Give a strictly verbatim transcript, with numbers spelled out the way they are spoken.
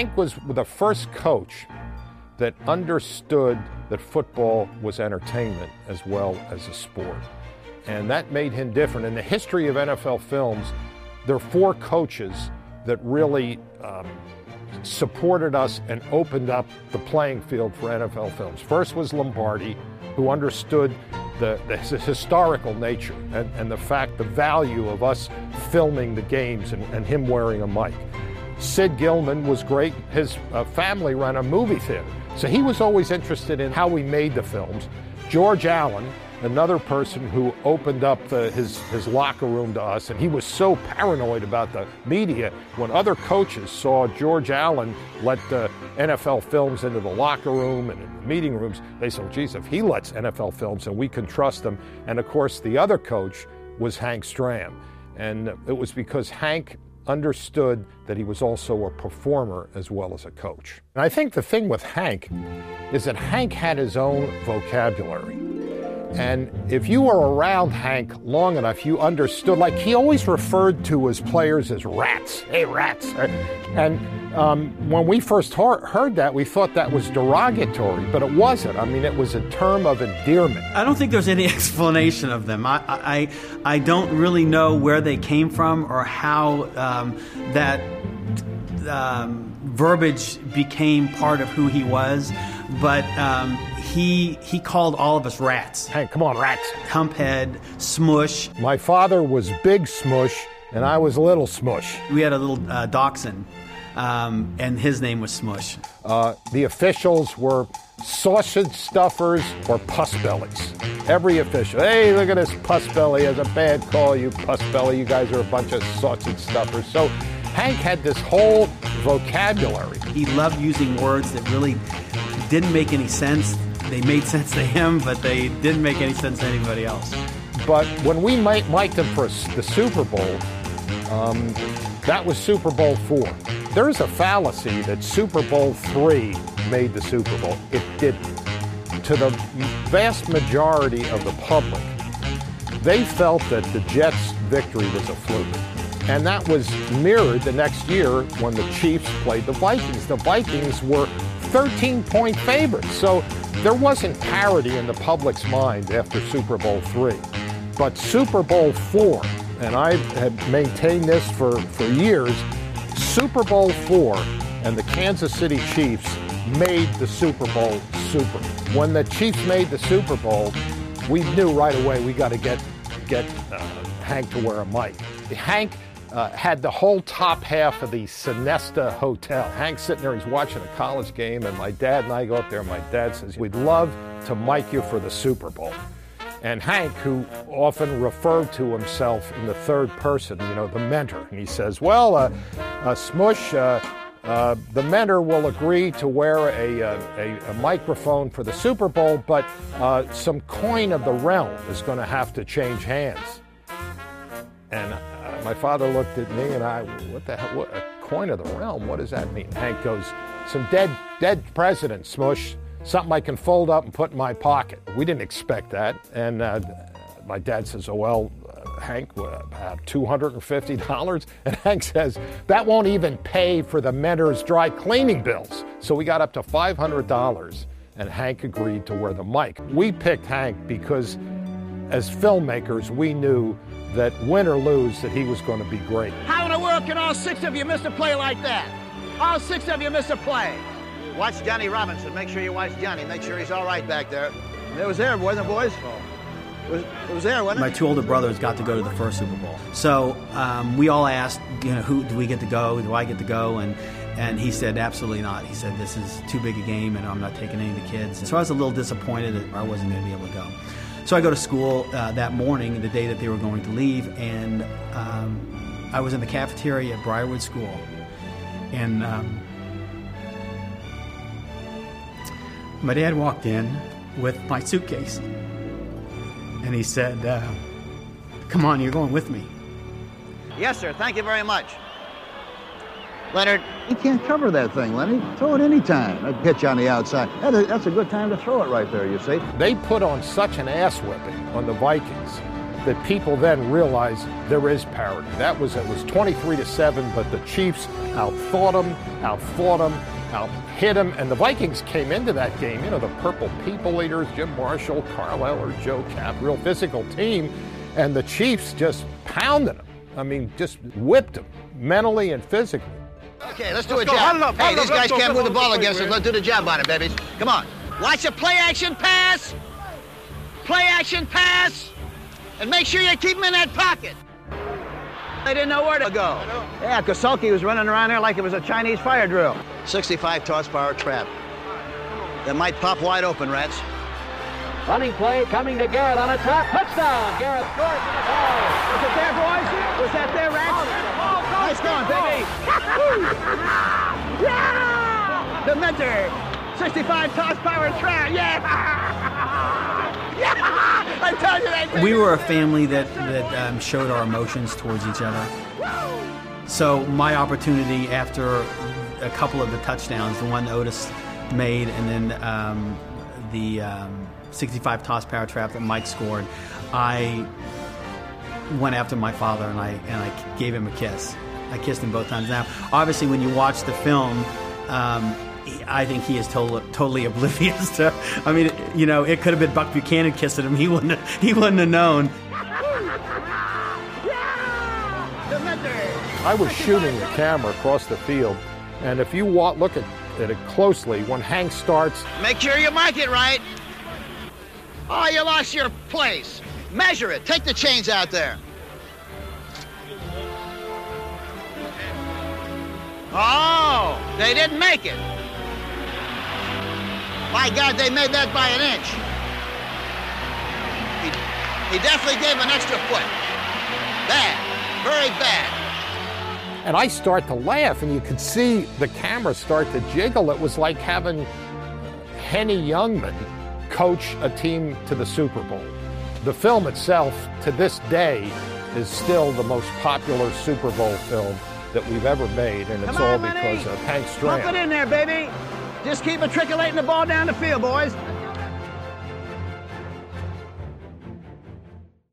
Hank was the first coach that understood that football was entertainment as well as a sport. And that made him different. In the history of N F L films, there are four coaches that really um, supported us and opened up the playing field for N F L films. First was Lombardi, who understood the, the historical nature and, and the fact, the value of us filming the games and, and him wearing a mic. Sid Gilman was great. His uh, family ran a movie theater, so he was always interested in how we made the films. George Allen, another person who opened up the, his, his locker room to us, and he was so paranoid about the media. When other coaches saw George Allen let the N F L films into the locker room and in the meeting rooms, they said, well, geez, if he lets N F L films and we can trust him. And of course, the other coach was Hank Stram. And it was because Hank understood that he was also a performer as well as a coach. And I think the thing with Hank is that Hank had his own vocabulary. And if you were around Hank long enough, you understood, like he always referred to his players as rats. Hey, rats. And um, when we first heard that, we thought that was derogatory, but it wasn't. I mean, it was a term of endearment. I don't think there's any explanation of them. I I, I don't really know where they came from or how um, that um, verbiage became part of who he was, but um, He he called all of us rats. Hey, come on, rats. Humphead, Smush. My father was Big Smush, and I was Little Smush. We had a little uh, dachshund, um, and his name was Smush. Uh, the officials were sausage stuffers or puss bellies. Every official, hey, look at this puss belly, has a bad call, you puss belly. You guys are a bunch of sausage stuffers. So Hank had this whole vocabulary. He loved using words that really didn't make any sense. They made sense to him, but they didn't make any sense to anybody else. But when we mic'd him for the Super Bowl, um, that was Super Bowl four. There's a fallacy that Super Bowl three made the Super Bowl. It didn't. To the vast majority of the public, they felt that the Jets' victory was a fluke. And that was mirrored the next year when the Chiefs played the Vikings. The Vikings were thirteen-point favorites. So there wasn't parity in the public's mind after Super Bowl three. But Super Bowl four, and I have maintained this for, for years, Super Bowl four and the Kansas City Chiefs made the Super Bowl super. When the Chiefs made the Super Bowl, we knew right away we got to get, get uh, Hank to wear a mic. Hank Uh, had the whole top half of the Sonesta Hotel. Hank's sitting there, he's watching a college game, and my dad and I go up there, and my dad says, we'd love to mic you for the Super Bowl. And Hank, who often referred to himself in the third person, you know, the mentor, and he says, well, uh, uh, Smush, uh, uh, the mentor will agree to wear a, a, a microphone for the Super Bowl, but uh, some coin of the realm is going to have to change hands. And my father looked at me and I, what the hell, what, a coin of the realm, what does that mean? Hank goes, some dead, dead president, Smush, something I can fold up and put in my pocket. We didn't expect that. And uh, my dad says, oh, well, uh, Hank, uh, two hundred fifty dollars? And Hank says, that won't even pay for the mentor's dry cleaning bills. So we got up to five hundred dollars and Hank agreed to wear the mic. We picked Hank because as filmmakers, we knew that win or lose, that he was going to be great. How in the world can all six of you miss a play like that? All six of you miss a play. Watch Johnny Robinson. Make sure you watch Johnny. Make sure he's all right back there. It was there, wasn't it, boys? It was, it was there, wasn't it? My two older brothers got to go to the first Super Bowl. So um, we all asked, you know, who do we get to go? Do I get to go? And and he said, absolutely not. He said, this is too big a game, and I'm not taking any of the kids. And so I was a little disappointed that I wasn't going to be able to go. So I go to school uh, that morning, the day that they were going to leave, and um, I was in the cafeteria at Briarwood School, and um, my dad walked in with my suitcase, and he said, uh, come on, you're going with me. Yes, sir. Thank you very much. Leonard, you can't cover that thing, Lenny. Throw it any time. A pitch on the outside. That is, that's a good time to throw it right there, you see. They put on such an ass whipping on the Vikings that people then realized there is parity. That was, it was twenty-three to seven, but the Chiefs outthought them, outfought them, out hit them, and the Vikings came into that game, you know, the Purple People Eaters, Jim Marshall, Carl Eller, Joe Cap, real physical team, and the Chiefs just pounded them. I mean, just whipped them, mentally and physically. Okay, let's do Let's a go. job. Huddle up, Hey, huddle these up. guys Let's go. can't move the Let's ball go. against us. Let's do the job on it, babies. Come on. Watch the play action pass. Play action pass. And make sure you keep them in that pocket. They didn't know where to go. Yeah, Kosalki was running around there like it was a Chinese fire drill. sixty-five toss power trap. That might pop wide open, Rats. Running play coming to Garrett on a top. Touchdown. Garrett scores for the ball. Was it there, boys? Was that there, Rats? Nice going, baby. Yeah! The Mentor. sixty-five toss power trap. Yeah! Yeah! I told you that. We were a family that, that um, showed our emotions towards each other. So my opportunity after a couple of the touchdowns, the one Otis made and then um, the um, sixty-five toss power trap that Mike scored, I went after my father and I and I gave him a kiss. I kissed him both times. Now, obviously, when you watch the film, um, I think he is totally, totally oblivious to. I mean, you know, it could have been Buck Buchanan kissing him. He wouldn't. He wouldn't have known. I was shooting the camera across the field, and if you wa- look at, at it closely, when Hank starts, Make sure you mark it right. Oh, you lost your place. Measure it. Take the chains out there. Oh, they didn't make it. My God, they made that by an inch. He, he definitely gave an extra foot. Bad. Very bad. and I start to laugh, and you could see the camera start to jiggle. It was like having Henny Youngman coach a team to the Super Bowl. The film itself, to this day, is still the most popular Super Bowl film that we've ever made, and it's Come on, all Lenny. because of Hank Pump it Stram. in there, baby. Just keep matriculating the ball down the field, boys.